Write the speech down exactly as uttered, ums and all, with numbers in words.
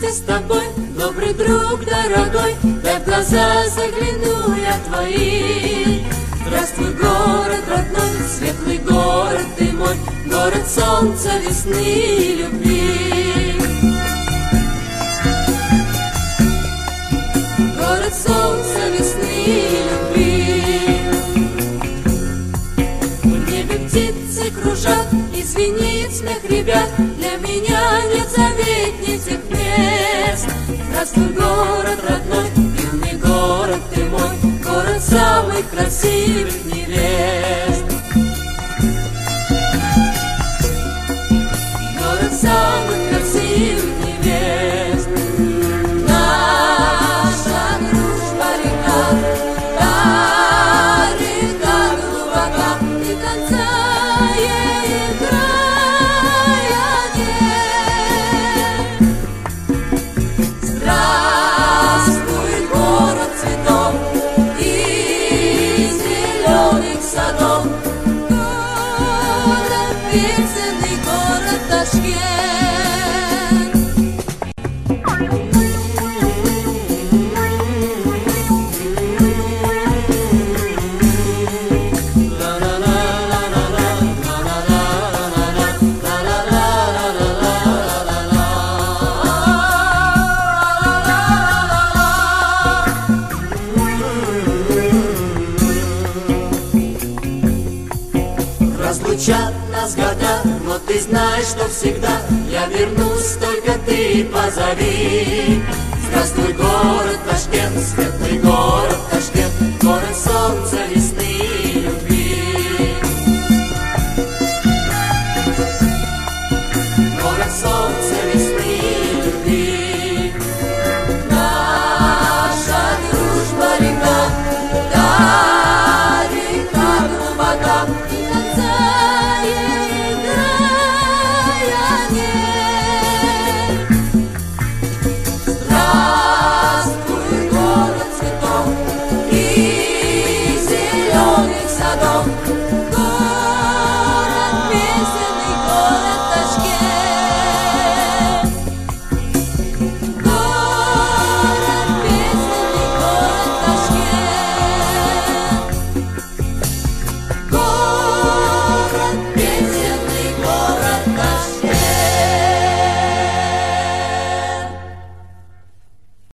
вместе с тобой, добрый друг дорогой, дай в глаза загляну я твои. Здравствуй, город родной, светлый город ты мой, город солнца, весны и любви. Город солнца, весны и любви. В небе птицы кружат, и звенит смех ребят, для меня нет заветней тех мест. Здравствуй, город родной, юный город ты мой, город самых красивых невест. Город самых красивых невест. Наша дружба река, та река глубока, и конца ей края нет. Здравствуй, город цветов и зеленых садов, город песенный, город Ташкент. Разлучат нас года, но ты знаешь, что всегда я вернусь, только ты позови. Здравствуй, город Ташкент, светлый город